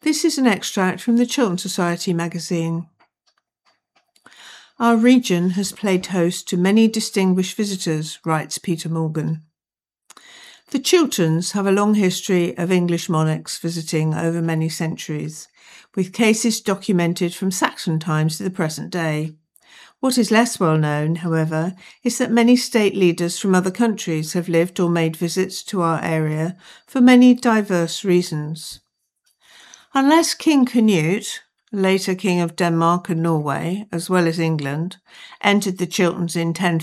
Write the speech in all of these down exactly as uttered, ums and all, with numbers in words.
This is an extract from the Chiltern Society magazine. Our region has played host to many distinguished visitors, writes Peter Morgan. The Chilterns have a long history of English monarchs visiting over many centuries, with cases documented from Saxon times to the present day. What is less well known, however, is that many state leaders from other countries have lived or made visits to our area for many diverse reasons. Unless King Canute, later King of Denmark and Norway, as well as England, entered the Chilterns in ten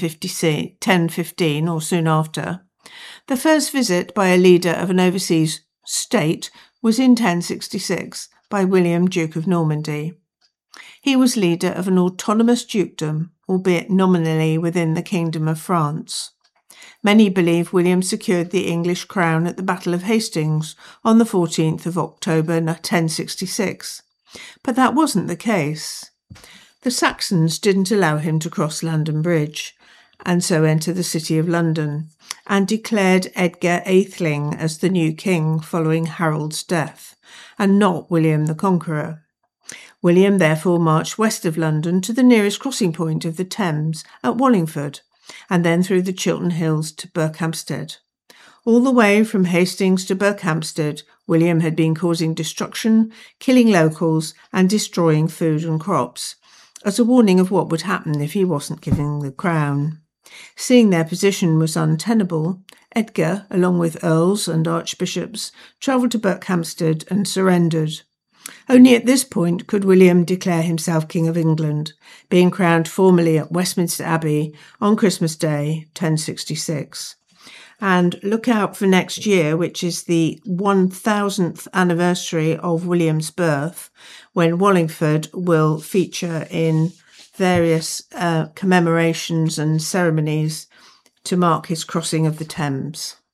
fifteen or soon after, the first visit by a leader of an overseas state was in ten sixty-six by William, Duke of Normandy. He was leader of an autonomous dukedom, albeit nominally within the Kingdom of France. Many believe William secured the English crown at the Battle of Hastings on the fourteenth of October ten sixty-six, but that wasn't the case. The Saxons didn't allow him to cross London Bridge, and so enter the city of London, and declared Edgar Atheling as the new king following Harold's death, and not William the Conqueror. William therefore marched west of London to the nearest crossing point of the Thames at Wallingford, and then through the Chiltern Hills to Berkhamsted. All the way from Hastings to Berkhamsted, William had been causing destruction, killing locals, and destroying food and crops, as a warning of what would happen if he wasn't given the crown. Seeing their position was untenable, Edgar, along with earls and archbishops, travelled to Berkhamsted and surrendered. Only at this point could William declare himself King of England, being crowned formally at Westminster Abbey on Christmas Day, ten sixty-six. And look out for next year, which is the one thousandth anniversary of William's birth, when Wallingford will feature in various uh, commemorations and ceremonies to mark his crossing of the Thames.